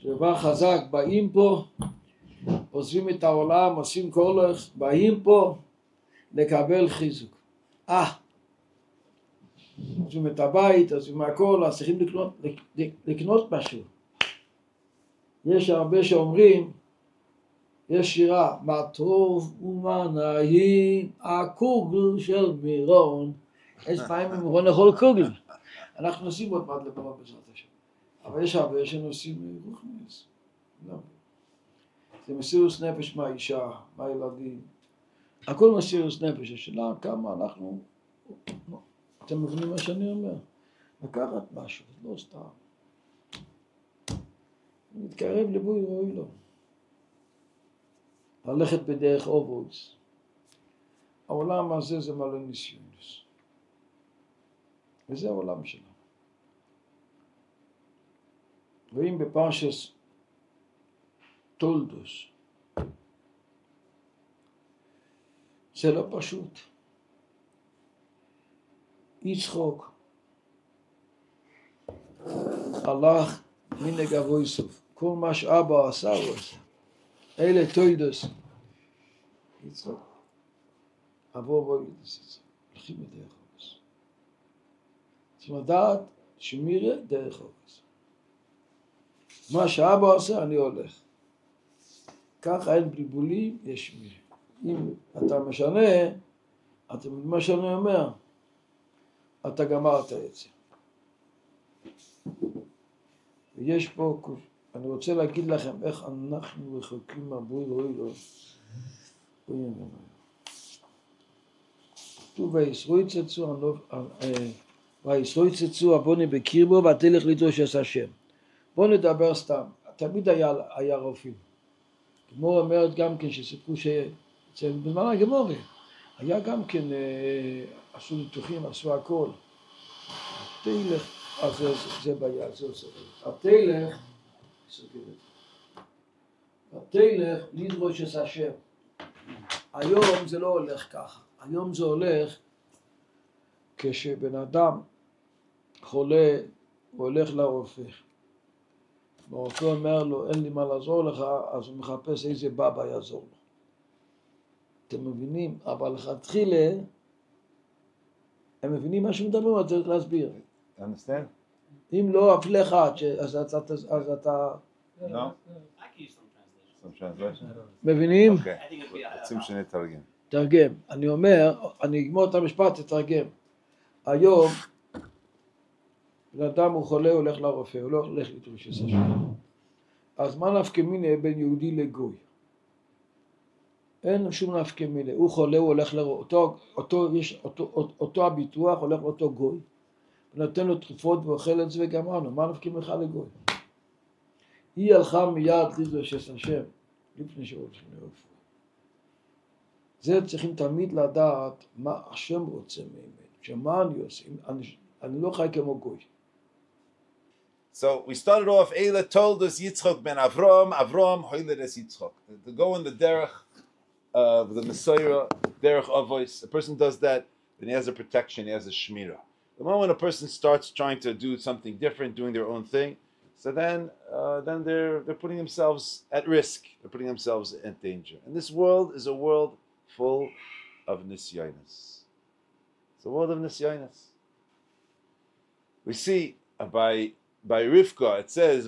זה דבר חזק, באים פה, עוזבים את העולם, עושים כולך, באים פה לקבל חיזוק. עוזבים את הבית, עוזבים הכל, אז צריכים לקנות משהו. יש הרבה שאומרים, יש שירה, מה טוב ומה נעים, הקוגל של מירון. איזה פעמים מירון יכול קוגל. אנחנו נוסעים עוד מעט למירון בעזרת השם. אבל יש הרבה שנוסעים רוחניס. זה מסירות נפש מהאישה, מהילדים. הכל מסירות נפש. השאלה כמה אנחנו... אתם מבינים מה שאני אומר? לקחת משהו, לא סתם. להתקרב לבוי רואי לו. ללכת בדרך אובויס. העולם הזה זה מלא ניסיונס. וזה העולם שלנו. ואם בפרשס תולדוס, זה לא פשוט. יצחוק הלך מנהג אבויסוף. כל מה שאבא עשה הוא עשה. אלה תולדוס. יצחוק. אבו יצחוק. הולכים בדרך אובויס. צריכים לדעת שמירה דרך אובויס. מה שאבא עושה אני הולך. ככה אין בלבולים, יש מירה. אם אתה משנה, אתה מה שאני אומר, אתה גמרת את זה. ויש פה, אני רוצה להגיד לכם איך אנחנו רחוקים מהבוי רואי לו. כתוב וישרוי צצו הבוני בקרבו ותלך לדרוש את השם. בואו נדבר סתם. תמיד היה רופאים. גמור אומרת גם כן שסיפרו בזמן הגמורי היה גם כן עשו ניתוחים, עשו הכל. תלך, אז זה בעיה, זה עושה. תלך לדרוש את השם. היום זה לא הולך ככה. היום זה הולך כשבן אדם חולה, הוא הולך לרופא. והרופא אומר לו, אין לי מה לעזור לך, אז הוא מחפש איזה בבא יעזור לו. אתם מבינים? אבל לכתחילה, הם מבינים מה שמדברים, אז צריך להסביר. understand? אם לא, אפילו אחד, אז אתה... לא? מבינים? אוקיי, רוצים שנתרגם. תרגם. אני אומר, אני אגמור את המשפט, תתרגם. היום, בן אדם הוא חולה, הוא הולך לרופא, הוא לא הולך לדרוש את השם. אז מה נפקא מינה בין יהודי לגוי? אין שום נפקא מינה. הוא חולה, הוא הולך אותו הביטוח, הולך לאותו גוי. ונותן לו תרופות ואוכל את זה וגמרנו. מה נפקא מינה לגוי? היא הלכה מיד לדרוש את השם, לפני שהולכים לרפואה. זה צריכים תמיד לדעת מה השם רוצה ממנו. שמה אני עושה? אני לא חי כמו גוי. So we started off, Eila told us Yitzchok ben Avram, Avram hoiled es Yitzchok. To go in the derech of the Messiah, derech avois, a person does that, then he has a protection, he has a shmira. The moment a person starts trying to do something different, doing their own thing, so then they're putting themselves at risk, they're putting themselves in danger. And this world is a world full of nisyonis. It's a world of nisyonis. We see by Rivka, it says,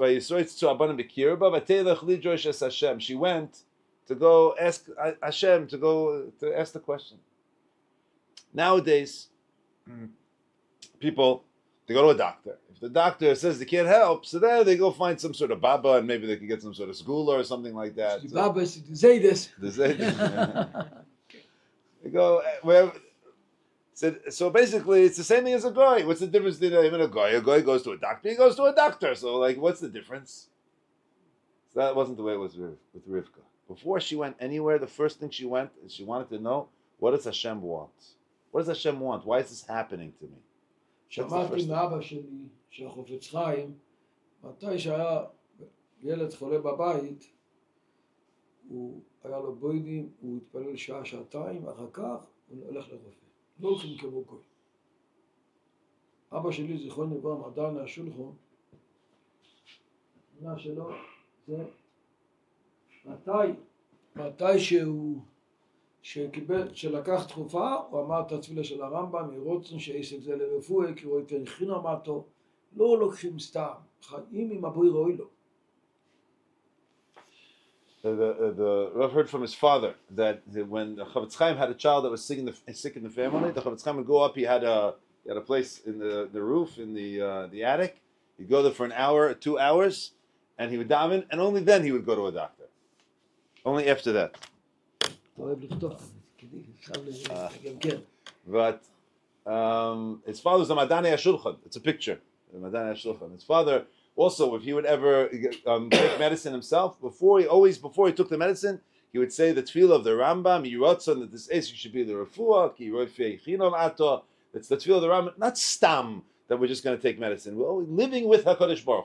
she went to go ask Hashem, to ask the question. Nowadays, people, they go to a doctor. If the doctor says they can't help, so then they go find some sort of baba, and maybe they can get some sort of school or something like that. The baba is the Zaydis. They go, wherever. So basically, it's the same thing as a guy. What's the difference between him and a guy? A guy goes to a doctor, he goes to a doctor. So, like, what's the difference? So that wasn't the way it was with Rivka. Before she went anywhere, the first thing she went is she wanted to know, what does Hashem want? What does Hashem want? Why is this happening to me? שמעתי מאבא שלי, שהחופץ חיים, מתי שהיה ילד חולה בבית, הוא היה לו בוידים, הוא התפלל שעה, שעתיים, אחר כך הוא הולך לרופא. לא הולכים כמו גוי. אבא שלי, זיכרון לברכה, עדיין השולחן, התמונה שלו זה מתי שלקח תקופה, הוא אמר את התפילה של הרמב"ם, רוצן שעסק זה לרפואה, כי הוא ייתן חינם אותו, לא לוקחים סתם, חיים עם הבוי ראוי לו. The Rav heard from his father that when the Chavetz Chaim had a child that was sick in the family, the Chavetz Chaim would go up. He had a place in the roof in the attic. He'd go there for an hour or 2 hours, and he would daven, and only then he would go to a doctor. Only after that. But his father was a Madani HaShulchan. It's a picture. The Madani HaShulchan. His father also, if he would ever take medicine himself, before he took the medicine, he would say the tefillah of the Rambam, Yirotzon, that this is should be the refuah, ki roifei chinom ato. It's the tefillah of the Rambam, not stam that we're just going to take medicine. We're always living with HaKadosh Baruch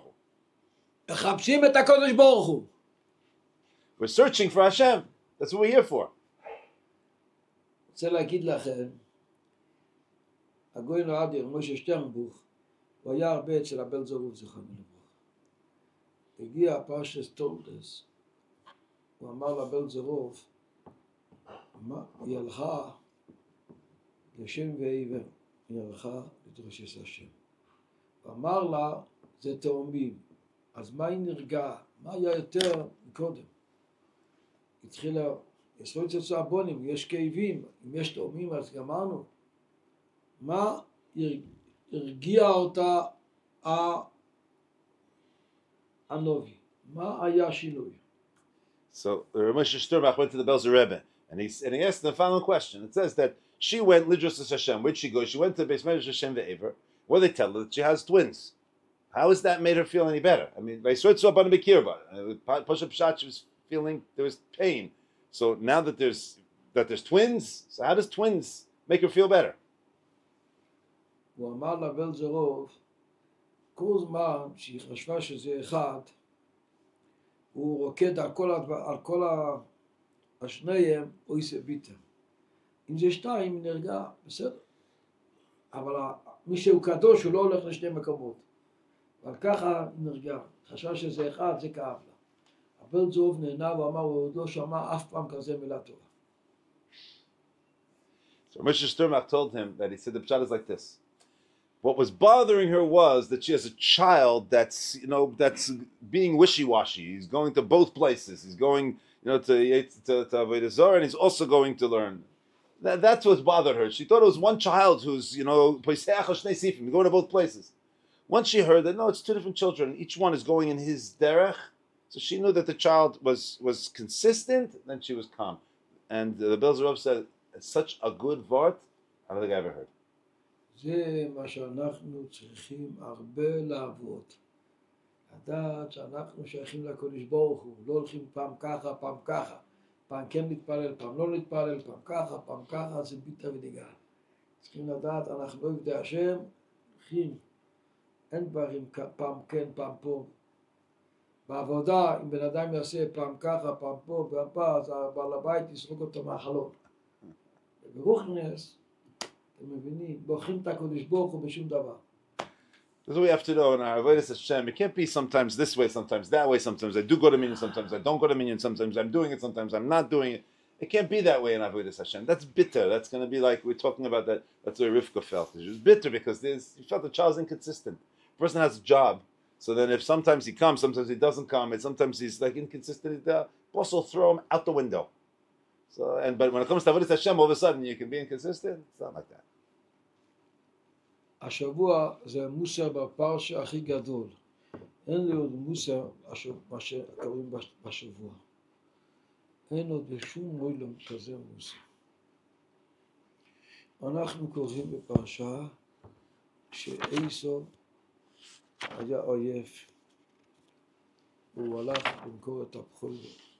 Hu. We're searching for Hashem. That's what we're here for. רוצה להגיד לכם, הגויין האדיר, משה שטרנבוך, הוא היה הרבה אצל הבעל זרוב זכרנו לברכה. הגיע פרשת תולדס, הוא אמר לבעל זרוב, היא הלכה לשם ועבר, היא הלכה לדרשת השם. הוא אמר לה, זה תאומים, אז מה היא נרגעה? מה היה יותר מקודם? התחילה, יסרו אצל צעבונים, יש כאבים, אם יש תאומים אז גמרנו. מה הרגיע אותה הנובי? מה היה שינוי? So the Rav Moshe Sternbach went to the Belzer Rebbe, and he asked the following question. It says that she went Lidros Hashem. Where'd she go? She went to Beis Medrash Hashem Ve'ever, where they tell her that she has twins. How has that made her feel any better? I mean, by Sort Abana Bekirba, Pasha Pshat, she was feeling there was pain. So now that there's twins, so how does twins make her feel better? הוא אמר לבעל זרוב, כל זמן שהיא חשבה שזה אחד, הוא רוקד על כל השניהם, הוא יעשה ביטר. אם זה שתיים, היא נרגעה, בסדר. אבל מי שהוא קדוש, הוא לא הולך לשני מקומות. אבל ככה היא נרגעה. חשבה שזה אחד, זה כאב לה. הבעל זרוב נהנה ואמר, הוא עוד לא שמע אף פעם כזה מילה טובה. So Moshe Sternbach told him that he said the pshat is like this. What was bothering her was that she has a child that's being wishy-washy. He's going to both places. He's going to Avodah Zarah, and he's also going to learn. That's what's bothered her. She thought it was one child who's going to both places. Once she heard that no, it's two different children, each one is going in his derech, so she knew that the child was consistent. Then she was calm. And the Belzer Rav said, such a good vart, I don't think I ever heard. זה מה שאנחנו צריכים הרבה לעבוד. לדעת שאנחנו שייכים לקודש ברוך הוא, לא הולכים פעם ככה, פעם ככה. פעם כן להתפלל, פעם לא להתפלל, פעם ככה, זה ביטה ודיגה. צריכים לדעת, אנחנו לא עבדי השם, הולכים. אין דברים פעם כן, פעם פה. בעבודה, אם בן אדם יעשה פעם ככה, פעם פה, פעם פה, אז בעל הבית יסרוק אותו מהחלון. ברוכנס, אתם מבינים, בורחים את הקודש ברוך הוא בשום דבר. That's what we have to know in our Avodas Hashem. It can't be sometimes this way, sometimes that way, sometimes I do go to minyan, sometimes I don't go to minyan, sometimes I'm doing it, sometimes I'm not doing it. It can't be that way in Avodas Hashem. That's bitter. That's going to be like we're talking about that. That's the way Rivka felt. She was bitter because she felt the child's inconsistent. The person has a job, so then if sometimes he comes, sometimes he doesn't come, and sometimes he's like inconsistent, the boss will throw him out the window. But when it comes to Avodas Hashem, all of a sudden you can be inconsistent. It's not like that. השבוע זה מוסר בפרשה הכי גדול. אין לי עוד מוסר, מה שקוראים בשבוע. אין עוד בשום מוילום כזה מוסר. אנחנו קוראים בפרשה שעשו היה אויב, והוא הלך למכור את הבכורות.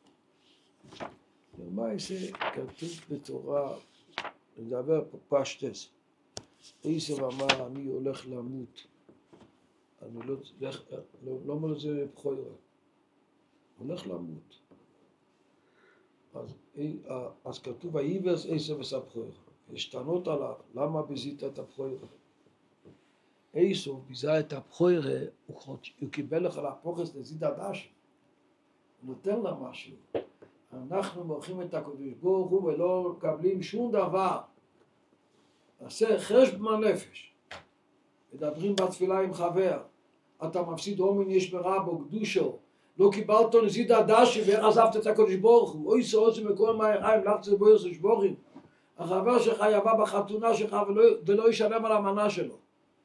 למעשה כתוב בתורה, לדבר פשטס. עשו אמר, אני הולך למות. אני לא אומר את זה בכורה. הולך למות. אז כתוב, ויבז עשו ושא בכורה. השתנות עליו, למה ביזית את הבכורה? איסוף ביזה את הבחורה, הוא קיבל לך להפוכס לזיד הדש, הוא נותן לה משהו. אנחנו מורחים את הקדוש ברוך הוא ולא מקבלים שום דבר. נעשה חשבון נפש. מדברים בתפילה עם חבר, אתה מפסיד הומין יש ברבו, קדושו, לא קיבלת נזיד הדש ועזבת את הקדוש ברוך הוא, אוי סעוצים בכל מהיריים, לחצת בויר ששבורים. החבר שלך יבא בחתונה שלך ולא ישלם על המנה שלו.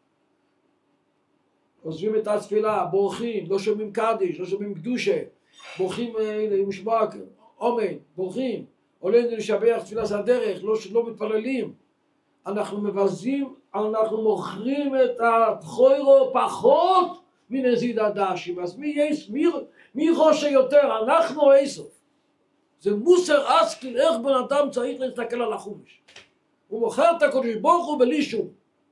עוזבים את התפילה, בורחים, לא שומעים קדיש, לא שומעים קדושה, בורחים למשבק, אומן, בורחים, עולים לשבח תפילה זה הדרך, לא מתפללים. אנחנו מבזים, אנחנו מוכרים את הבחורו פחות מנזיד הדשים. אז מי חושב יותר, אנחנו או איסוף? זה מוסר אסקל, איך בן אדם צריך להסתכל על החומש. הוא מוכר את הקדוש ברוך הוא בלי שום.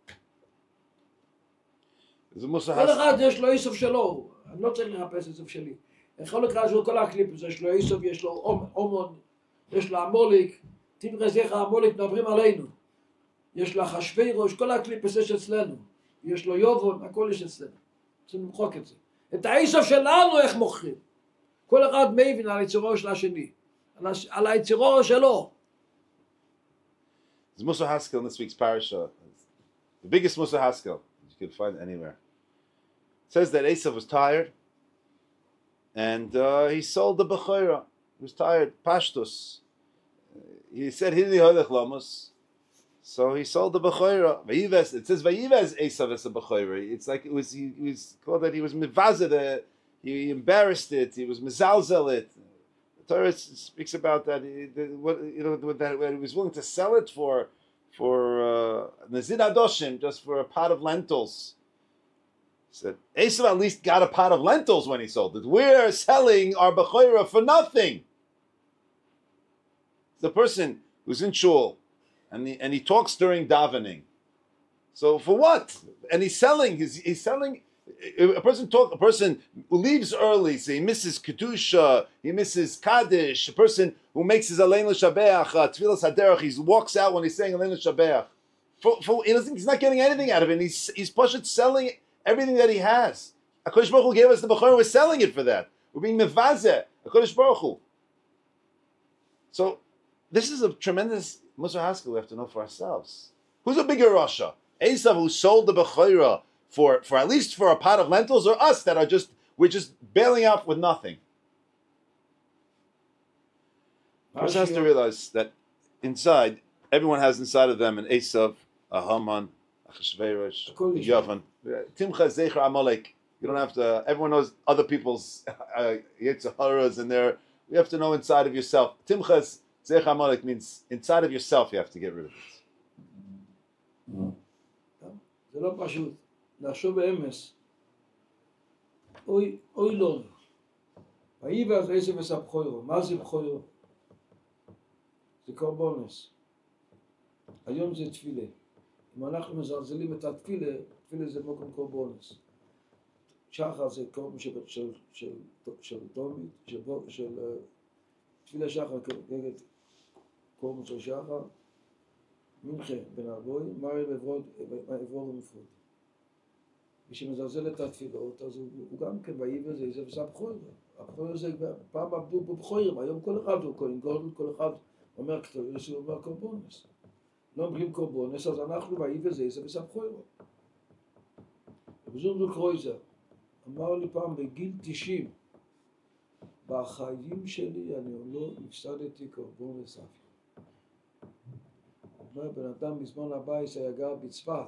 כל אחד יש לו איסוף שלו, אני לא צריך לחפש איסוף שלי. יכול לקרוא של כל הקליפ, יש לו איסוף, יש לו אומון, יש לו המוליק, תמרא זכר המוליק מדברים עלינו. יש לו חשבי ראש, כל הקליפ יש אצלנו. יש לו יובון, הכל יש אצלנו. צריכים למחוק את זה. את האיסוף שלנו איך מוכרים. כל אחד מבין על היצירו של השני. על היצירו שלו. There's Mussar Haskell in this week's parasha. The biggest Mussar Haskell you can find anywhere. It says that Esav was tired and he sold the Bechorah. He was tired. Pashtus. He said, Hili Holech Lamos. So he sold the Bechorah. It says, Vayivez Esav es a Bechorah. It's like he was called that he was mivazed, he embarrassed it, he was mizalzel it. The Torah speaks about that, that he was willing to sell it for Nazid Adoshim, just for a pot of lentils. He said, Esav at least got a pot of lentils when he sold it. We're selling our Bechorah for nothing. The person who's in shul, and he talks during davening. So for what? And he's selling. He's selling. A person who leaves early, so he misses kedusha, he misses kaddish. A person who makes his alein l'shabeach, tefillas haderech, he walks out when he's saying alein l'shabeach. He's not getting anything out of it. He's pushing selling everything that he has. HaKadosh Baruch Hu gave us the Bechorah. We're selling it for that. We're being mevazeh. HaKadosh Baruch Hu. So this is a tremendous Mussar Haskell we have to know for ourselves. Who's a bigger Rasha? Esav, who sold the Bechorah for at least for a pot of lentils, or us that we're just bailing out with nothing? A person has to realize that inside, everyone has inside of them an Esav, a Haman, a Cheshverosh, a Yavan. Timcha Zecher Amalek. You don't have to, everyone knows other people's Yetzaharas and their, you have to know inside of yourself. Timcha Zecher Amalek means inside of yourself you have to get rid of it. זה לא פשוט. לחשוב באמס. אוי לא. ויבז עשב עשה בכורו. מה זה בכורו? זה קורבונס. היום זה תפילה. אם אנחנו מזלזלים את התפילה, תפילה זה מקום קורבונס. שחר זה קורבן של תומית, של תפילה שחר כנגד קורבן של שחר. מנחה בן ארבוי, מרי בעבור ומפרוד. מי שמזלזל את התפילות, אז הוא גם כן ויבז עשב עשה בכורו. הבכור זה פעם עבדו בבכורים, היום כל אחד הוא כהן גדול, כל אחד אומר כתוב, הוא אומר קורבונס. לא אומרים קורבונס, אז אנחנו ויבז עשב עשה בכורו. ובזום קרויזר אמר לי פעם בגיל 90, בחיים שלי אני לא הפסדתי קורבונס אף. אומר בן אדם בזמן הבייס היה גר בצפת.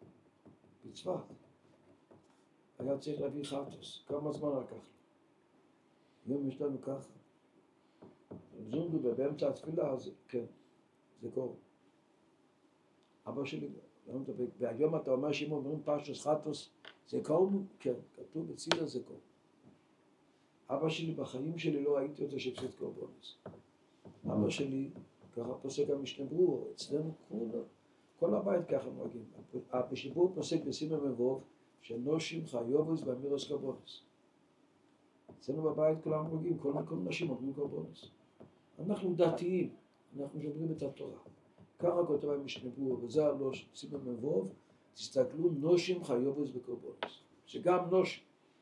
היה צריך להביא חטוס. כמה זמן לקח לי? היום יש לנו ככה. זונדו באמצע התפילה, אז כן, זה קור. אבא שלי, והיום אתה אומר שאם אומרים פשטוס חטוס, זה קור? כן, כתוב בצילה זה קור. אבא שלי בחיים שלי לא הייתי אותו שהפסיד קורבונס. אבא שלי, ככה פוסק המשנה ברור, אצלנו כל הבית ככה מגיעים. בשיבור פוסק בסימן מבוב, שנושים חיובוס באמירוס קורבונס. אצלנו בבית כולם מגיעים, כל נשים אומרים קורבונס. אנחנו דתיים, אנחנו שומרים את התורה. ככה כותב המשנה ברור, וזה הלא סימן מבוב, תסתכלו נושים חיובס בקורבנס, שגם נושים.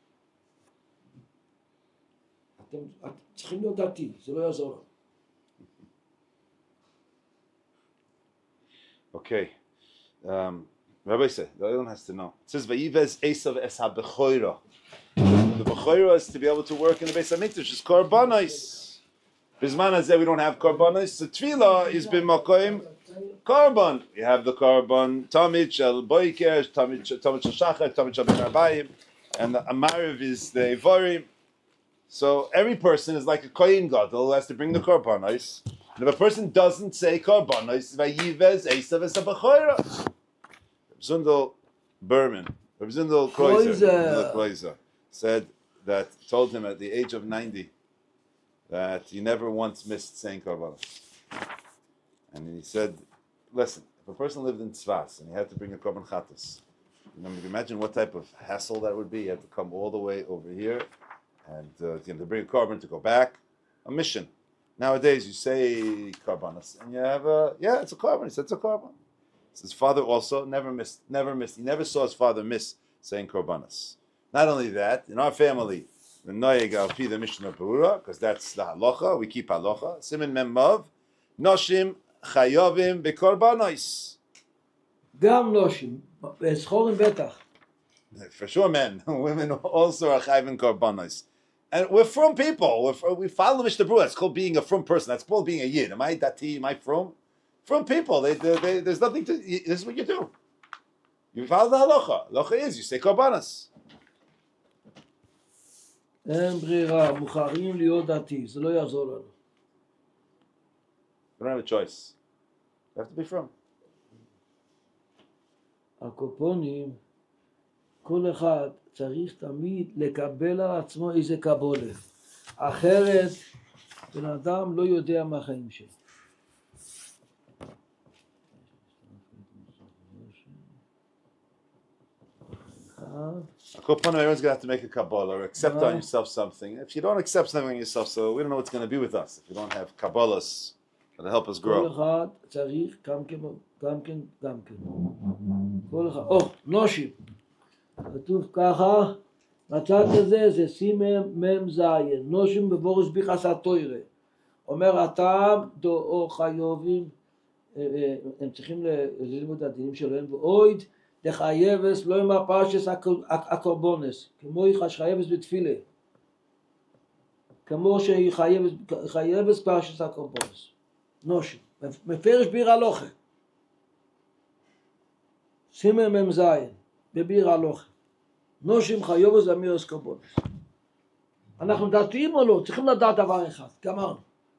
אתם צריכים להיות דתי, זה לא יעזור לנו. Okay. Rabbi said, the Olam has to know. It says, Vayivez Esav es ha-bechoira. The bechoira is to be able to work in the Beis HaMikdash. It's korbanos. Bizman hazeh we don't have korbanos. So tefillah is b'makoim korban. You have the korban tamid shel boiker, tamid shel shachar, tamid shel ben arbayim, and the amariv is the evarim. So every person is like a kohen gadol who has to bring the korbanos. And if a person doesn't say korbanos, vayivez esav es ha-bechoira. Zundel Berman, Zundel Kreuzer said that, told him at the age of 90 that he never once missed saying Korbanos. And he said, listen, if a person lived in Tzvas and he had to bring a Korban Chatas, you can imagine what type of hassle that would be. He had to come all the way over here and to bring a Korban to go back. A mission. Nowadays you say Korbanos and you have it's a Korban. He said it's a Korban. His father also never missed. He never saw his father miss saying korbanos. Not only that, in our family, the noyeg al pi the Mishnah Berurah, because that's the halacha. We keep halacha. Simin mem mav, noshim chayovim bekorbanos. Gam noshim, eschorim betach. For sure, men, women also are chayvim korbanos. And we're from people. We follow Mishnah Berurah. It's called being a from person. That's called being a yid. Am I dati? Am I from? From people, there's nothing to. This is what you do. You follow the halacha. Halacha is you say korbanos. אין ברירה, מוכרחים להיות דתי, זה לא יעזור לנו. You don't have a choice. You have to be from. הקופונים, כל אחד צריך תמיד לקבל על עצמו איזה קבולה. אחרת, בן אדם לא יודע מה החיים שלו. Everyone's going to have to make a Kabbalah or accept on yourself something. If you don't accept something on yourself, so we don't know what's going to be with us if you don't have Kabbalahs that'll help us grow. כל אחד צריך גם כן. כל אחד. נושים. כתוב ככה, בצד הזה זה סימם מם זיין. נושים בבורש ביחס התוירה. אומר הטעם דו חיובים, הם צריכים ללמוד את הדינים שלהם, ואויד דחייבס לא עם הפרשס הקורבונס, כמו היא חייבס בתפילה, כמו שהיא חייבס פרשס הקורבונס. נושים, מפרש ביר הלוכה. סימן ממזיין, בביר הלוכה. נושים חייבס אמירס קורבונס. אנחנו דתיים או לא? צריכים לדעת דבר אחד, גמרנו.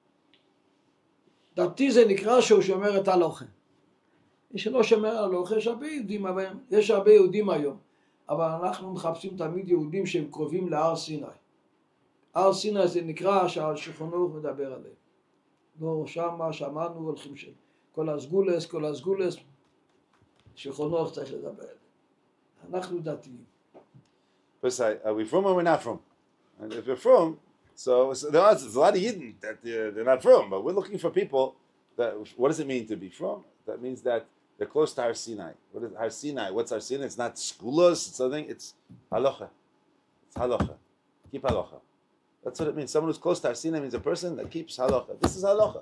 דתי זה נקרא שהוא שומר את הלוכה. מי שלא שומר על הלוכה, יש הרבה יהודים היום, אבל אנחנו מחפשים תמיד יהודים שהם קרובים להר סיני. הר סיני זה נקרא שעל שולחנו מדבר עליהם. לא שם מה שאמרנו הולכים שם. כל הסגולס, שולחנו צריך לדבר עליהם. אנחנו דתיים. Are we from or we're not from? And if you're from, so there's a lot of Yidden that they're not from, but we're looking for people that, what does it mean to be from? That means that they're close to Har Sinai. What is Har Sinai? What's Har Sinai? It's not skulas, it's something, it's halacha. It's halacha. Keep halacha. That's what it means. Someone who's close to Har Sinai means a person that keeps halacha. This is halacha.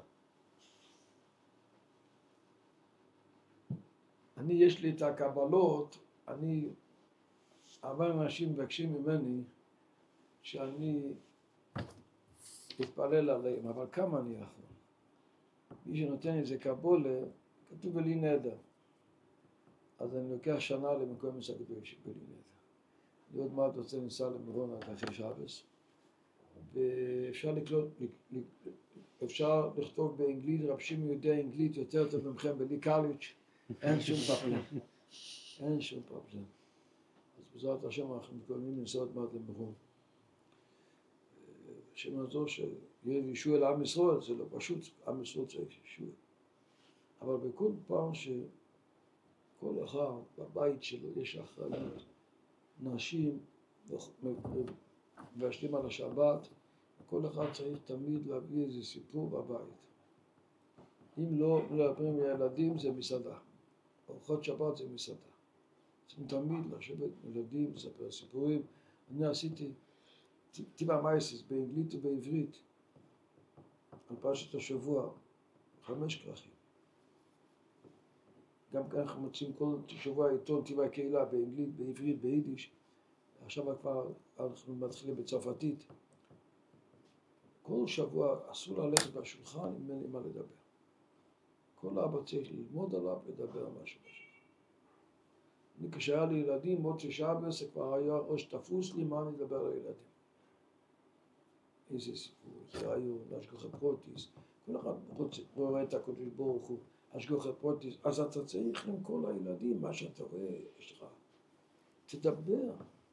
אני יש לי את הקבלות, הרבה אנשים מבקשים ממני שאני אתפלל עליהם, אבל כמה אני יכול? מי שנותן איזה קבולה, כתוב בלי נדר. אז אני לוקח שנה למקום הקדוש בלי נדר. אני עוד מעט רוצה לנסוע למירון אחרי שבס, ואפשר לכתוב באנגלית, רב שמעון יודע אנגלית יותר טוב ממכם בלי קליץ', אין שום פרבלם. אין שום פרבלם. אז בעזרת השם אנחנו מתכוננים לנסוע עוד מעט למירון. השם הזאת שיהיה ישוע לעם ישראל, זה לא פשוט, עם ישראל צריך ישוע. אבל בכל פעם שכל אחד בבית שלו יש אחריות, נשים מבשלים על השבת, כל אחד צריך תמיד להביא איזה סיפור בבית. אם לא מדברים לילדים זה מסעדה, ארוחות שבת זה מסעדה. צריכים תמיד לשבת ילדים, לספר סיפורים. אני עשיתי טיבה מייסס באנגלית ובעברית על פרשת השבוע, 5 כרכים. גם כאן אנחנו מוצאים כל שבוע עיתון טיבה קהילה באנגלית, בעברית, ביידיש. עכשיו כבר אנחנו מתחילים בצרפתית. כל שבוע אסור ללכת לשולחן אם אין לי מה לדבר. כל אבא צריך ללמוד עליו, לדבר על משהו. אני כשהיה לי ילדים, מוצאי שבת, זה כבר היה ראש תפוס לי, מה אני אדבר על הילדים. איזה סיפור, זה רעיון, השגחה פרוטיס. כל אחד רואה את הקדוש ברוך הוא, השגחה פרוטיס. אז אתה צריך עם כל הילדים, מה שאתה רואה, יש לך. תדבר.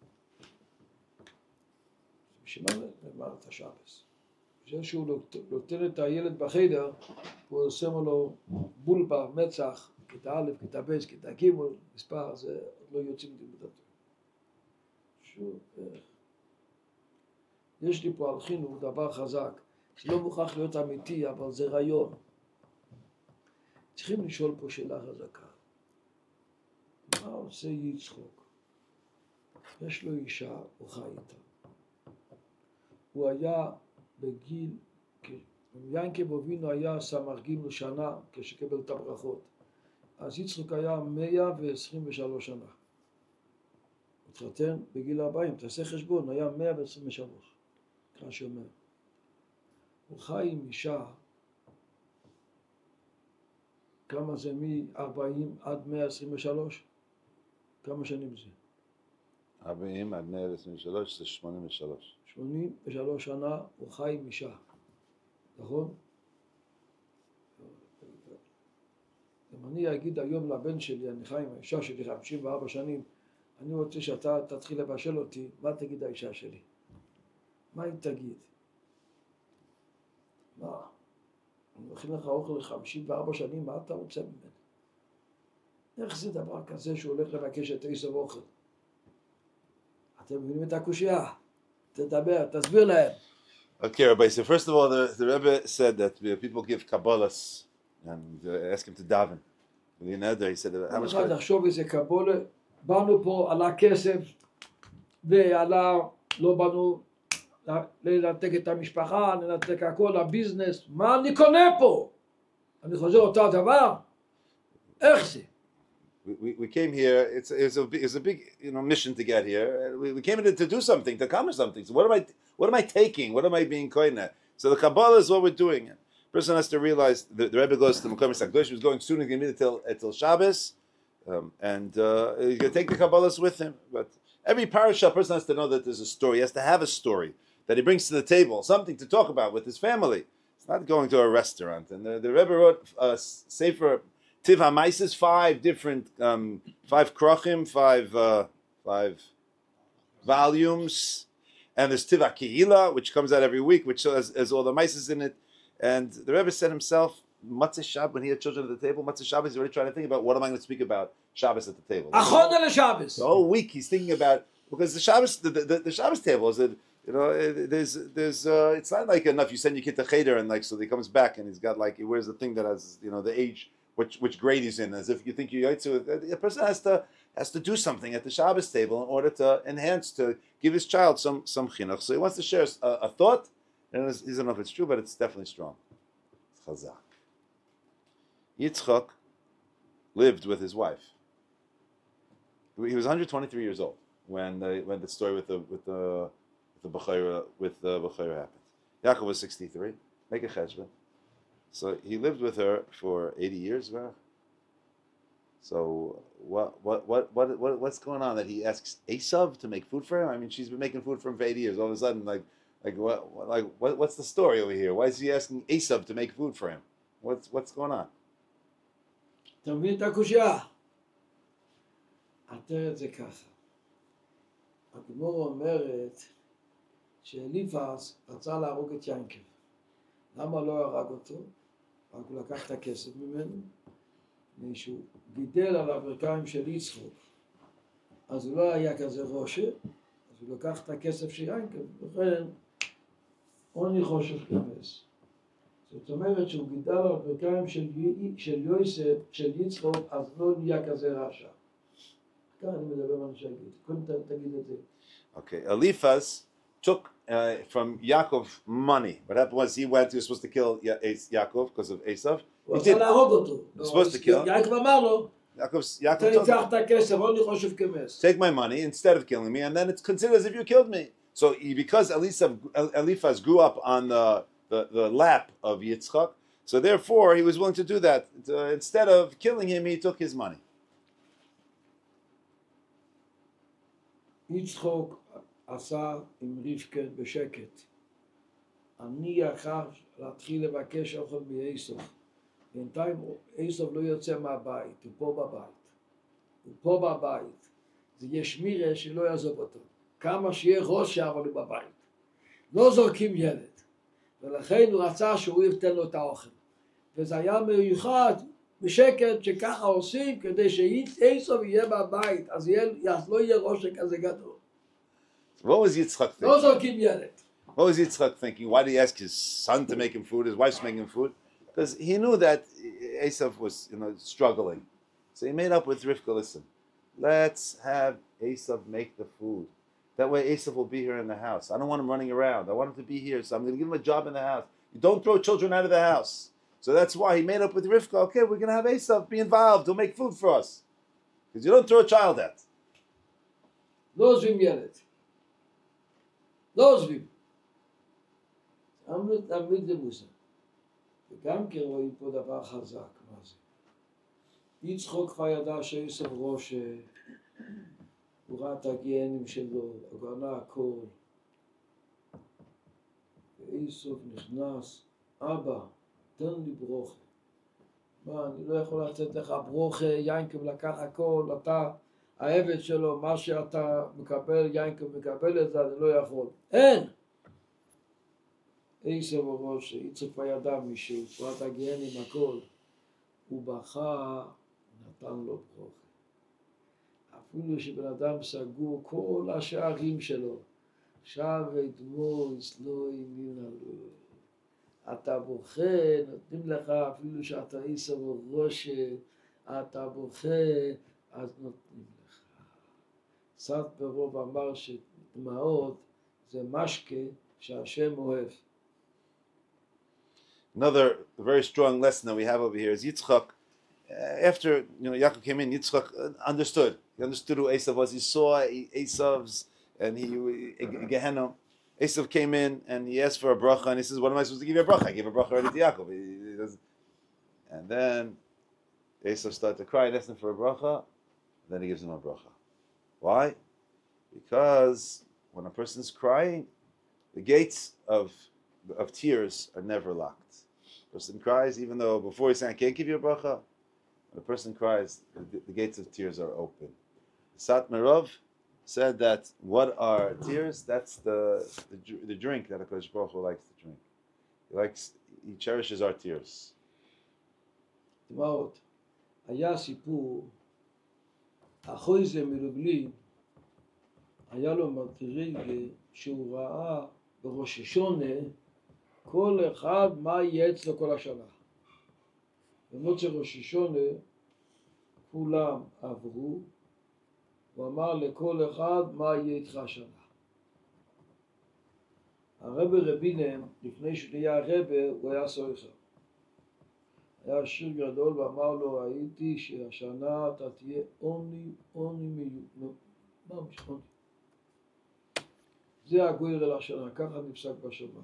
בשביל מה נאמר את השבס? זה שהוא נותן את הילד בחדר, הוא עושה לו בולבה, מצח, כיתה א', כיתה ב', כיתה ג', מספר, זה עוד לא יוצאים לדעת. שוב, יש לי פה על חינוך דבר חזק, שלא מוכרח להיות אמיתי, אבל זה רעיון. צריכים לשאול פה שאלה חזקה. מה עושה יצחוק? יש לו אישה, הוא חי איתה. הוא היה בגיל, יעקב אבינו היה סמ"ג שנה כשקיבל את הברכות. אז יצחק היה 123 שנה. התחתן בגיל 40, תעשה חשבון, היה 123, ככה שאומר. הוא חי עם אישה, כמה זה מ-40 עד 123? כמה שנים זה? 40 עד 123 זה 83. 83 שנה הוא חי עם אישה, נכון? אם אני אגיד היום לבן שלי, אני חי עם האישה שלי 54 שנים, אני רוצה שאתה תתחיל לבשל אותי, מה תגיד האישה שלי? מה היא תגיד? מה? אני מכין לך אוכל ל54 שנים, מה אתה רוצה ממנו? איך זה דבר כזה שהוא הולך לבקש את עשב אוכל? אתם מבינים את הקושייה? תדבר, תסביר להם. Okay, Rabbi, so first of all, the Rebbe said that people give Kabbalahs and ask him to daven. The Neder, he said, how much... לחשוב איזה קבולה, באנו פה על הכסף, ועלה, לא באנו לנתק את המשפחה, לנתק הכל, הביזנס, מה אני קונה פה? אני חוזר אותו דבר? איך זה? We came here, it's a big mission to get here. We came here to do something, to accomplish something. So what am I taking? What am I being koine? So the Kabbalah is what we're doing. Person has to realize the Rebbe goes to the Mekom HaSakdosh, he was going soon, he's going to meet until Shabbos, and he's going to take the Kabbalahs with him. But every parasha, a person has to know that there's a story. He has to have a story that he brings to the table, something to talk about with his family. It's not going to a restaurant. And the Rebbe wrote a sefer, Tiv HaMaises, 5 different, 5 krochim, 5 volumes. And there's Tiv HaKehila, which comes out every week, which has all the maises in it. And the Rebbe said himself, Matzah Shabbos, when he had children at the table, Matzah Shabbos, he's already trying to think about what am I going to speak about Shabbos at the table. Shabbos. The whole week he's thinking about, because the Shabbos, the Shabbos table is that, there's it's not like enough you send your kid to Cheder and like so he comes back and he's got like he wears the thing that has the age which grade he's in, as if you think you're Yaitzu. A person has to do something at the Shabbos table in order to enhance, to give his child some chinuch. So he wants to share a thought, and he doesn't know if it's true, but it's definitely strong. It's chazak. Yitzchak lived with his wife. He was 123 years old when the story with the Bechorah happened. Yaakov was 63. Make a cheshbon. So he lived with her for 80 years. So what's going on that he asks Esav to make food for him? I mean, she's been making food for him for 80 years. All of a sudden, what's the story over here? Why is he asking Esav to make food for him? What's going on? אתה מבין את הקושיה? התרת זה ככה. הגמרא אומרת שאליפז רצה להרוג את יעקב. למה לא הרג אותו? רק הוא לקח את הכסף ממנו, מישהו גידל על הברכיים של יצחק. אז הוא לא היה כזה רושה, אז הוא לקח את הכסף של יעקב, לכן עוני חושך כמס. זאת אומרת שהוא גידל על הברכיים של יוסף, של יצחק, אז לא נהיה כזה רשע. כאן אני מדבר על שקט. קודם תגיד את זה. Okay, Eliphaz took from Yaakov money. What happened was he was supposed to kill Yaakov because of Esav. הוא רצה להרוג אותו. He was supposed to kill. יעקב אמר לו, Yaakov אתה told יצח him, את הכסף, לא אני חושב כמס. take my money instead of killing me, and then it's considered as if you killed me. So because Eliphaz grew up on the lap of Yitzchak, so therefore he was willing to do that. Instead of killing him, he took his money. יצחוק עשה עם רבקה בשקט. אני יכול להתחיל לבקש אוכל מאיסוף. בינתיים איסוף לא יוצא מהבית, הוא פה בבית. הוא פה בבית. זה יש מירה שלא יעזוב אותו. כמה שיהיה ראש אבל הוא בבית. לא זורקים ילד. ולכן הוא רצה שהוא ייתן לו את האוכל. וזה היה מיוחד בשקט שככה עושים כדי שאיסוף יהיה בבית, אז לא יהיה ראש כזה גדול. What was Yitzchak thinking? לא זורקים ילד. What was Yitzchak thinking? Why did he ask his son to make him food? His wife's making him food? Because he knew that Esav was, struggling. So he made up with Rivka, listen, let's have Esav make the food. That way Esav will be here in the house. I don't want him running around. I want him to be here, so I'm going to give him a job in the house. You don't throw children out of the house. So that's why he made up with Rivka, okay, we're going to have Esav be involved. He'll make food for us. Because you don't throw a child out. לא עוזבים ילד. לא עוזבים. תמיד זה מושג. וגם כן רואים פה דבר חזק, מה זה? יצחוק כבר ידע שאיסוף ראש, הוא ראה את הגיינים שלו, הוא גרנה הכל. ואיסוף נכנס, אבא, תן לי ברוכה. מה, אני לא יכול לתת לך ברוכה, יינקב לקח הכל, אתה העבד שלו, מה שאתה מקבל, יינקב מקבל את זה, אני לא יכול. אין! איסוף ראש, יצחוק כבר ידע מישהו, הוא ראה את הגיינים הכל. הוא בכה, נתן לו ברוכה. אפילו שבן אדם סגור כל השערים שלו, שב אתמול יסלוי מן הלב. אתה בוכה, נותנים לך, אפילו שאתה איסוף ראש, אתה בוכה, אז נותנים לך. סת ברוב אמר שדמעות זה משקה שהשם אוהב. Another very strong lesson that we have over here is Yitzchak. After Yaakov came in, Yitzchak understood. He understood who Esav was. He saw Esav's and Gehenna. Esav came in and he asked for a bracha and he says, "What am I supposed to give you a bracha? I gave a bracha already to Yaakov." And then Esav started to cry and asked him for a bracha. Then he gives him a bracha. Why? Because when a person's crying, the gates of tears are never locked. A person cries, even though before he's saying, I can't give you a bracha. When a person cries, the gates of tears are open. Sat Merov said that what are tears? That's the drink that HaKadosh Baruch Hu likes to drink. He cherishes our tears. דמעות. היה סיפור, החויזה מלובלין, היה לו מטריגה שהוא ראה בראש השונה, כל אחד מה יהיה אצלו כל השנה. במוצא ראש השונה, כולם עברו, הוא אמר לכל אחד מה יהיה איתך השנה. הרב רבינם, לפני שנהיה הרב, הוא היה סויסר. היה שיר גדול ואמר לו, ראיתי שהשנה אתה תהיה עוני מיוחד. מה משכון? זה הגוירל השנה, ככה נפסק בשמיים.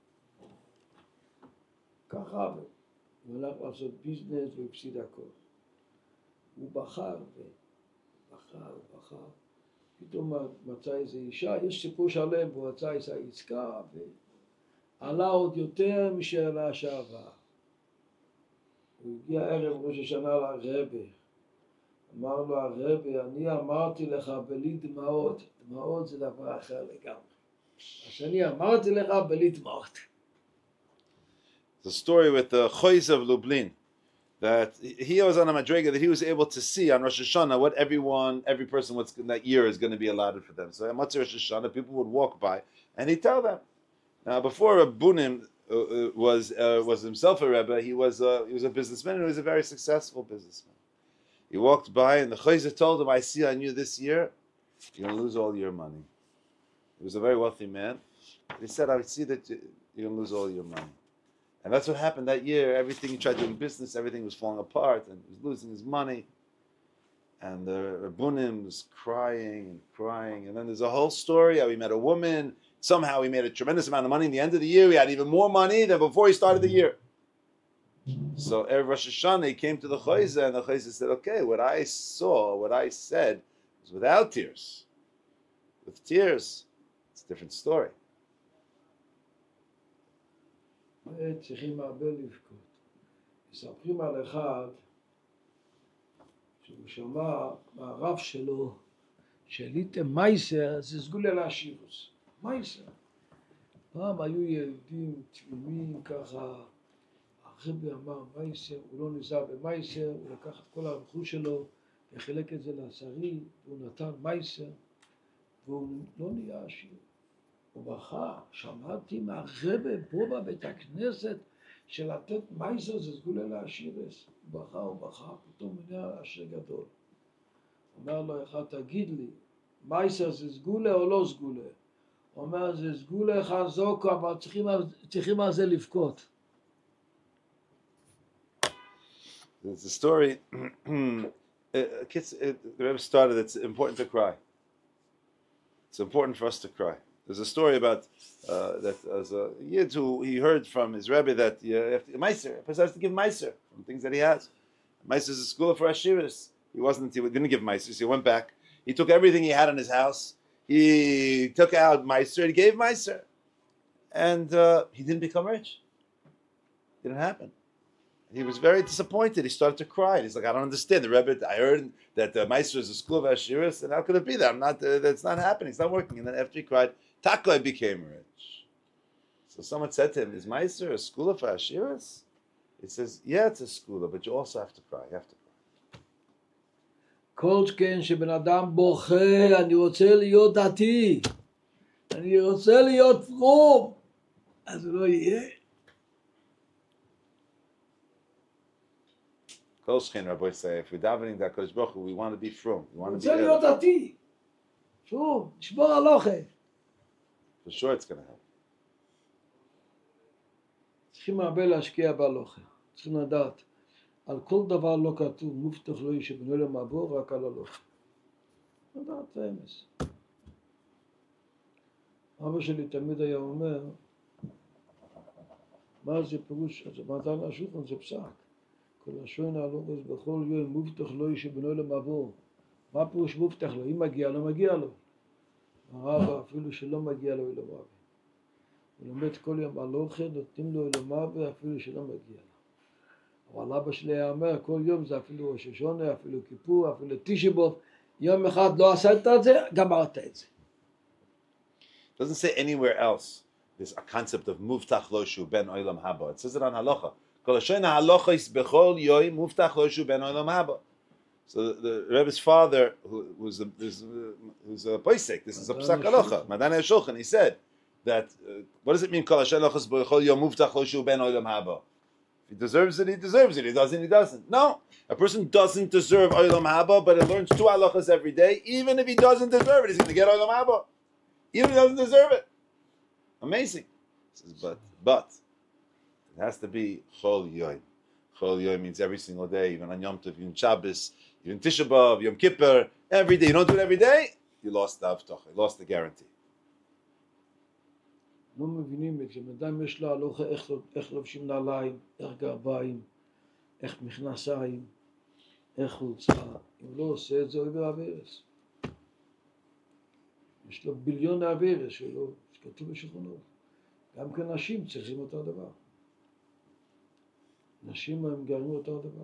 ככה, הוא הלך לעשות ביזנס והפסיד הכל. הוא בחר ובחר. פתאום מצא איזו אישה, יש סיפור שלם, והוא מצא איזו עסקה, ועלה עוד יותר משאלה שעבר. הוא הגיע ערב ראש השנה לרבי. אמר לו הרבי, אני אמרתי לך בלי דמעות. דמעות זה דבר אחר לגמרי. השני אמרתי לך בלי דמעות. The story with the Choiz of Lublin, that he was on a madrega that he was able to see on Rosh Hashanah what every person what's in that year is going to be allotted for them. So at Matzah Rosh Hashanah, people would walk by and he'd tell them. Now before Rabbunim was himself a Rebbe, he was a businessman and he was a very successful businessman. He walked by and the Chayzer told him, I see on you this year, you're going to lose all your money. He was a very wealthy man. He said, I see that you're going to lose all your money. And that's what happened that year. Everything he tried doing business, everything was falling apart and he was losing his money. And the Rabbunim was crying and crying. And then there's a whole story how he met a woman. Somehow he made a tremendous amount of money. In the end of the year, he had even more money than before he started the year. So Erev Rosh Hashanah, he came to the Chayzer, and the Chayzer said, okay, what I saw, what I said, was without tears. With tears, it's a different story. צריכים הרבה לבכות. מספרים על אחד שהוא שמע מהרב שלו שליטם מייסר זה סגולה לעשירוס. מייסר. פעם היו ילדים תמימים ככה, הרבי אמר מייסר, הוא לא נזהר במייסר, הוא לקח את כל הרכוש שלו וחילק את זה לעשרי, והוא נתן מייסר, והוא לא נהיה עשיר. הוא בכה, שמעתי מהרבי פה בבית הכנסת שלתת מייסר זה סגולה לעשירס. הוא בכה, פתאום הוא נהיה עשיר גדול. אומר לו אחד, תגיד לי, מייסר זה סגולה או לא סגולה? הוא אומר, זה סגולה חזוק, אבל צריכים על זה לבכות. There's a story, the Rebbe started, it's important to cry. It's important for us to cry. There's a story about that as a Yid who he heard from his Rebbe that Meiser, a person has to give Meiser from things that he has. Meiser is a school for Ashiris. He didn't give Meiser, so he went back. He took everything he had in his house. He took out Meiser, he gave Meiser. And he didn't become rich. It didn't happen. He was very disappointed. He started to cry. He's like, I don't understand. The Rebbe, I heard that Meiser is a school of Ashiris, and how could it be that? That's not happening. It's not working. And then after he cried, Taka became rich. So someone said to him, is Meiser a school of Ashiris? He says, yeah, it's a school, but you also have to cry. You have to cry. כל שכן שבן אדם בוכה, אני רוצה להיות דתי. אני רוצה להיות פרום. אז זה לא יהיה. Rabbi say, if we're davening that Kodesh Baruch Hu, we want to be from. We want to be להיות דתי. שוב, לשבור הלוכה. For sure it's going to happen. צריכים הרבה להשקיע בהלוכה. צריכים לדעת. על כל דבר לא כתוב, מובטח לא יהיה שבנו למעבור, רק על הלוכה. לדעת זה אמס. אבא שלי תמיד היה אומר, מה זה פירוש? אז מתן השולחן זה פסק. כל לשון ההלוכות בכל יום מובטח לא יהיה שבנו למעבור. מה פירוש מובטח לו? אם מגיע לו, מגיע לו. הרב אפילו שלא מגיע לו אלומה. הוא לומד כל יום הלוכה, נותנים לו אלומה אפילו שלא מגיע לו. אבל אבא שלי היה אומר, כל יום זה אפילו ראש השונה, אפילו כיפור, אפילו תשעה באב. יום אחד לא עשית את זה, גמרת את זה. It doesn't say anywhere else there's a concept of muftach lo shu ben olam haba. It says it on halacha. Kol hashon halacha is bechol yoy muftach lo shu ben olam haba. So the Rebbe's father, who's a posek, this is a psak halacha, Madan HaShulchan, he said that, what does it mean, kol hashon halacha is bechol yoy muftach lo shu ben olam haba? If he deserves it, he deserves it. He doesn't, he doesn't. No. A person doesn't deserve olam haba, but he learns 2 halachas every day. Even if he doesn't deserve it, he's going to get olam haba. Even if he doesn't deserve it. Amazing. He says, but it has to be chol yoy. Chol yoy means every single day, even on Yom Tov, even Shabbos, even Tisha B'Av, Yom Kippur, every day. You don't do it every day, you lost the avtocha, you lost the guarantee. לא מבינים את זה, אדם יש לו הלוכה איך לובשים נעליים, איך גרביים, איך מכנסיים, איך חולצה. אם לא עושה את זה, הוא עובר עבירס. יש לו ביליון עבירס שלו, שכתוב בשולחנות. גם כן נשים צריכים אותו דבר. נשים הם גרים אותו דבר.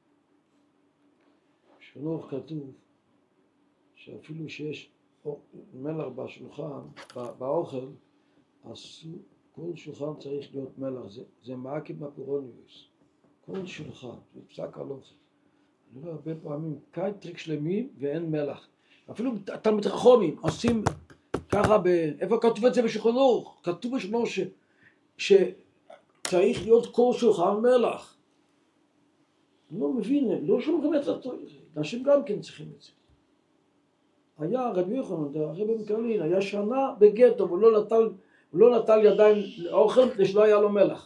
בשולחנות כתוב שאפילו שיש מלח בשולחן, באוכל, אז כל שולחן צריך להיות מלח, זה מעקב מפרוניוס. כל שולחן, זה פסק הלוכה. אני רואה הרבה פעמים קייטריק שלמים ואין מלח. אפילו תלמידי חכמים עושים ככה, איפה כתוב את זה בשולחנות? כתוב בשולחנות שצריך להיות כל שולחן מלח. אני לא מבין, לא שומרים את התורה. נשים גם כן צריכים את זה. היה רבי יוחנן, הרבי מקרלין, היה שנה בגטו, הוא לא נטל ידיים לאוכל כדי שלא היה לו מלח.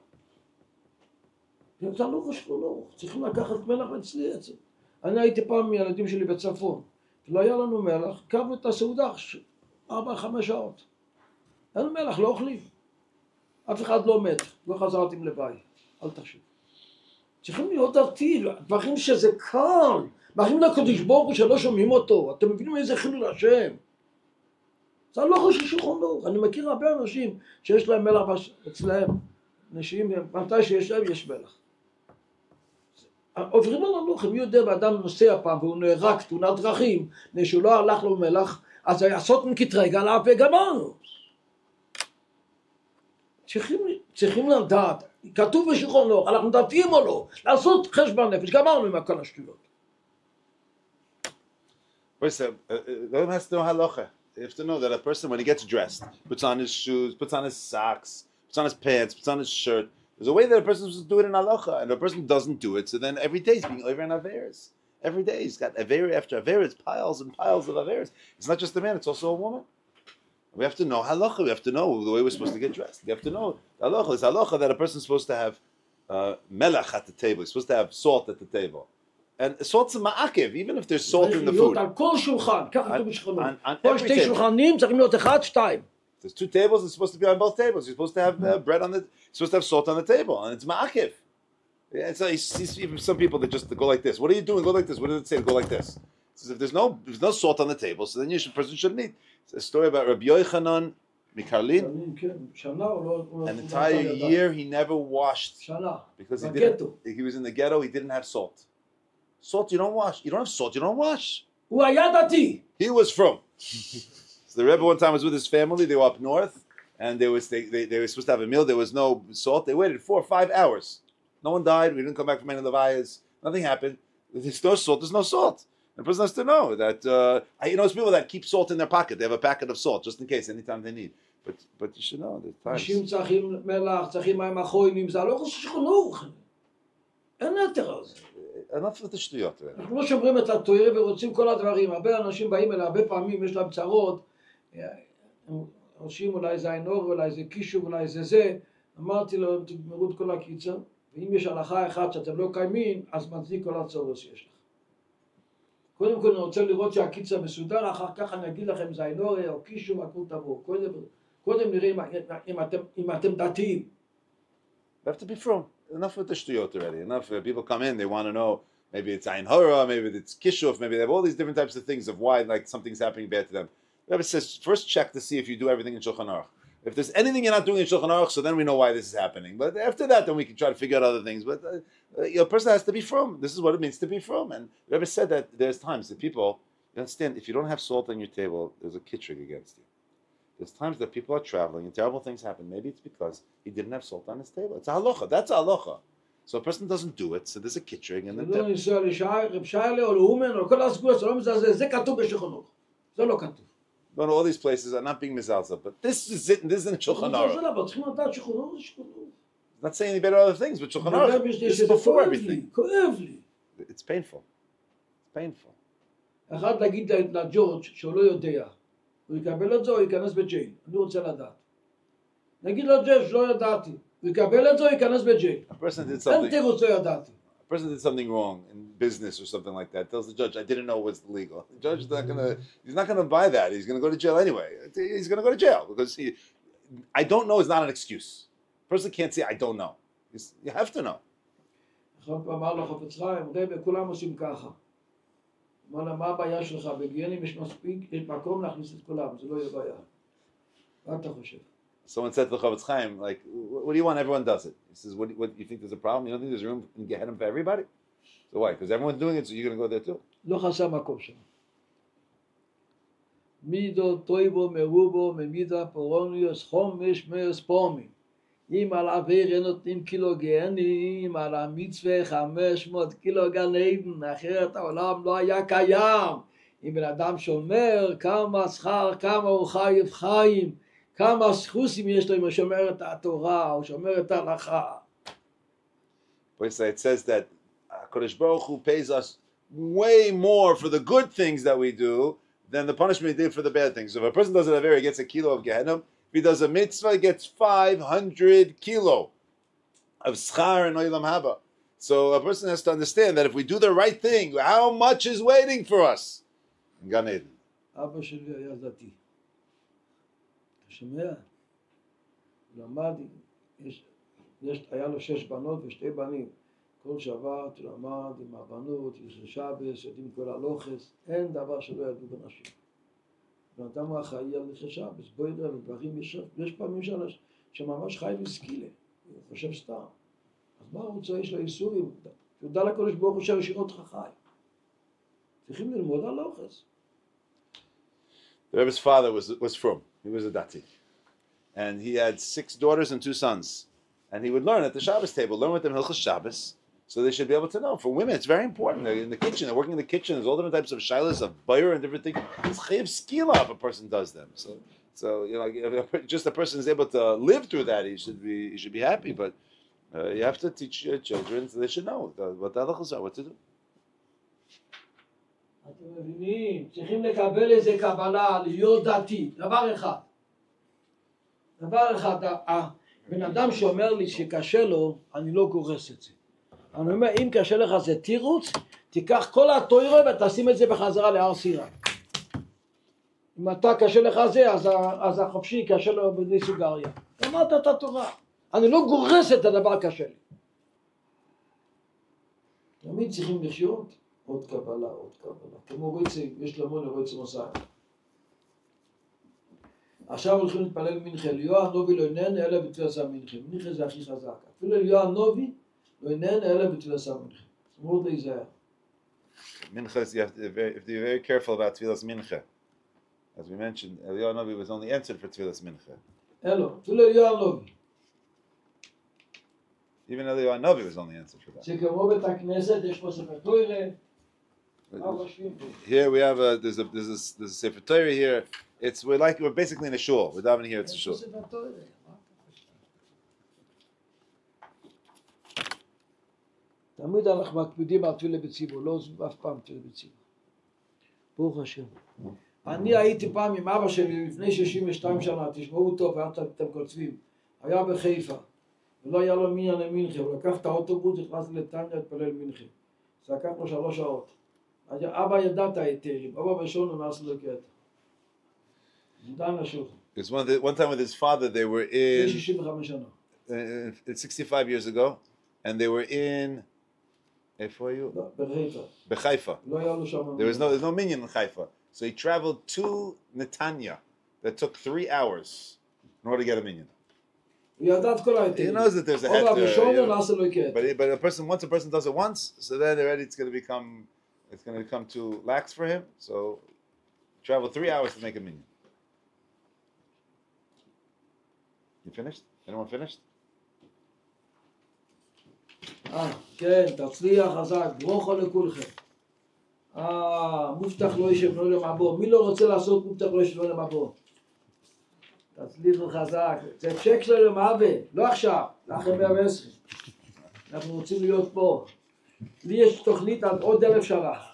זה לא חשוב, לא, צריכים לקחת מלח אצלי את זה. אני הייתי פעם מילדים שלי בצפון, לא היה לנו מלח, קבנו את הסעודה 4-5 שעות. אין מלח, לא אוכלים. אף אחד לא מת, לא חזרתי לבית, אל תחשב. צריכים להיות דתי, דברים שזה קל, דברים לקדוש ברוך הוא שלא שומעים אותו, אתם מבינים איזה חילול השם? זה לא חושב שולחן ערוך, אני מכיר הרבה אנשים שיש להם מלח אצלהם, אנשים, מתי שיש להם יש מלח. עוברים על הלוך, אם יודע באדם נוסע פעם והוא נהרג תאונת דרכים, שהוא לא הלך לו מלח, אז יעשות מקטרג עליו וגמרנו. צריכים לדעת, כתוב בשולחן ערוך, אנחנו דתיים או לא, לעשות חשבון נפש, גמרנו עם כל השטויות. Person has to know halacha. You have to know that a person, when he gets dressed, puts on his shoes, puts on his socks, puts on his pants, puts on his shirt. There's a way that a person is supposed to do it in halacha, and if a person doesn't do it, so then every day he's being over in averes. Every day he's got avera after avera, it's piles and piles of averes. It's not just a man, it's also a woman. We have to know halacha. We have to know the way we're supposed to get dressed. We have to know halacha. It's halacha that a person is supposed to have melach at the table. He's supposed to have salt at the table. And salt's a ma'akev, even if there's salt in the food. על כל שולחן, ככה כתוב בשולחן. כל שתי שולחנים צריכים להיות 1, 2. There's 2 tables, it's supposed to be on both tables. You're supposed to have bread on the, you're supposed to have salt on the table, and it's ma'akev. It's like, you see even some people that just go like this. What are you doing? Go like this. What does it say? Go like this. It says if there's no salt on the table, so then person shouldn't eat. It's a story about Rabbi Yochanan Mikarlin. An entire year he never washed because he was in the ghetto. He didn't have salt. Salt you don't wash. You don't have salt. You don't wash. He was from. So the Rebbe one time was with his family. They were up north, and they were supposed to have a meal. There was no salt. They waited 4 or 5 hours. No one died. We didn't come back from any of the Levayas. Nothing happened. There's no salt. There's no salt. The person has to know that, it's people that keep salt in their pocket. They have a packet of salt just in case, anytime they need. But you should know the times. אנשים צריכים מלח, צריכים מים אחרונים, זה לא חושב שחנוך. אין יותר על זה. enough with the שטויות. אנחנו לא שומרים את התורה ורוצים כל הדברים. הרבה אנשים באים אליי, הרבה פעמים יש להם צרות. אנשים אולי זה עינור, אולי זה קישוב, אולי זה. אמרתי לו, תגמרו את כל הקיצר. ואם יש הלכה אחת שאתם לא קיימים, אז מצדיק כל הצורך שיש לך. קודם כל אני רוצה לראות שהקיצר מסודר, אחר כך אני אגיד לכם זה עינור או קישוב, הכל תבוא. קודם נראה אם אתם דתיים. You have to be from. Enough with the shtuyot already. Enough. People come in, they want to know, maybe it's Ayin Hora, maybe it's Kishuf, maybe they have all these different types of things of why like something's happening bad to them. The Rebbe says, first check to see if you do everything in Shulchan Aruch. If there's anything you're not doing in Shulchan Aruch, so then we know why this is happening. But after that, then we can try to figure out other things. But a person has to be from. This is what it means to be from. And the Rebbe said that there's times that people, you understand, if you don't have salt on your table, there's a kitrig against you. There's times that people are traveling and terrible things happen. Maybe it's because he didn't have salt on his table. It's a halacha. That's a halacha. So a person doesn't do it, so there's a kitrig and then... No, all these places are not being mizalza, but this is it, and this isn't Shulchan Aruch. Not saying any better other things, but Shulchan Aruch is before everything. It's painful. It's painful. אחד להגיד לג'ורג' שהוא לא יודע, הוא יקבל את זה או ייכנס בג'ייל, אני רוצה לדעת. נגיד לג'ורג' שלא ידעתי, הוא יקבל את זה או ייכנס בג'ייל. אין תירוץ לא ידעתי. A person did something wrong in business or something like that, tells the judge, I didn't know it was legal. The judge is not gonna buy that. He's gonna go to jail anyway. He's gonna go to jail because I don't know is not an excuse. A person can't say I don't know. You have to know. אחד אמר לו חפץ חיים, רבי, כולם עושים ככה. אמר לה, מה הבעיה שלך? בגיינים יש מספיק, יש מקום להכניס את כולם, זה לא יהיה בעיה. מה אתה חושב? Someone said to the Chavetz Chaim, like, what do you want? Everyone does it. He says, what you think there's a problem? You don't think there's room in Gehenna for everybody? So why? Because everyone's doing it, so you're going to go there too. לא חסר מקום שם. מידו טויבו מרובו ממידה פורוניוס חומש מאוס פומי. אם על עבר נותנים קילו גהנים, על המצווה 500 קילו גן עדן, אחרת העולם לא היה קיים. אם בן אדם שומר, כמה שכר, כמה הוא חייב חיים, כמה סחוסים יש לו אם הוא שומר את התורה, או שומר את ההלכה. It says that HaKadosh Baruch Hu pays us way more for the good things that we do than the punishment he did for the bad things. So if a person does an Avera, he gets a kilo of Gehenna. If he does a mitzvah, he gets 500 kilo of schar and olam haba. So a person has to understand that if we do the right thing, how much is waiting for us in Gan Eden? אבא שלי היה דתי. אתה שומע? למד, היה לו 6 בנות ו2 בנים. כל שבת למד עם הבנות, יש שבס, יודעים כל הלוחס, אין דבר שלא ידעו בנשים. ואדם הוא אחראי על ליכי שבס, בוא ידע לדברים, יש פעמים שממש חי וסקילה, הוא חושב סתם. אז מה הוא רוצה? יש לו איסורים, תודה לקדוש ברוך הוא שהשאיר אותך חי. צריכים ללמוד על לוחס. The Rebbe's father was from. He was a dati. And he had 6 daughters and 2 sons. And he would learn at the Shabbos table, learn with them Hilchos Shabbos, so they should be able to know. For women, it's very important. They're in the kitchen, they're working in the kitchen, there's all different types of shilas, of bayr and different things. It's chayiv skila if a person does them. So you know, if just a person is able to live through that, he should be happy. But you have to teach your children so they should know what the halachos are, what to do. אתם מבינים, צריכים לקבל איזה קבלה, להיות דתי, דבר אחד, בן אדם שאומר לי שקשה לו, אני לא גורס את זה. אני אומר, אם קשה לך זה תירוץ, תיקח כל התורה ותשים את זה בחזרה להר סיני. אם אתה קשה לך זה, אז החופשי קשה לו בני סוגריה. אמרת את התורה. אני לא גורס את הדבר קשה לי. תמיד צריכים לחיות. עוד קבלה. כמו רויצי, יש למון רויצי מוסר. עכשיו הולכים להתפלל מנחה. ליהו הנובי לא אינן אלא בתפילת מנחה. מנחה זה הכי חזק. אפילו ליהו הנובי לא אינן אלא בתפילת מנחה. מאוד להיזהר. Mincha, you have to be very careful about Tfilas Mincha. As we mentioned, Eliyahu Hanavi was only answered for Tfilas Mincha. אלו, אפילו ליהו הנובי. Even Eliyahu Hanavi was only answered for that. זה כמו בית הכנסת, יש פה ספר תורה. Here we have there's a Sefer Torah here. We're basically in a shul. We're davening here. It's a shul. תמיד אנחנו מקפידים על תפילה בציבור, לא אף פעם תפילה בציבור. ברוך השם. אני הייתי פעם עם אבא שלי לפני 62 שנה, תשמעו טוב, אתם קוצבים. היה בחיפה, ולא היה לו מניין למנחה, הוא לקח את האוטובוס, נכנס לטניה להתפלל מנחה. זה לקח לו 3 שעות. אבא ידע את ההיתרים, אבא בשון הוא נעשה לו קטע. נדע נשוך. Because one time with his father, they were in 65 שנה. 65 years ago, and they were in. Where are you? Bechaifa. There's no minyan in Haifa. So he traveled to Netanya. That took 3 hours in order to get a minyan. He knows that there's a heter. But once a person does it once, so then already it's going to become too lax for him. So travel 3 hours to make a minyan. You finished? Anyone finished? כן, תצליח חזק, ברוכו לכולכם. מובטח לא ישב לא למעבור. מי לא רוצה לעשות מובטח לא ישב לא למעבור? תצליחו חזק. זה צ'ק שלו למעבר, לא עכשיו, לאחר 120. אנחנו רוצים להיות פה. לי יש תוכנית עד עוד 1000 שנה.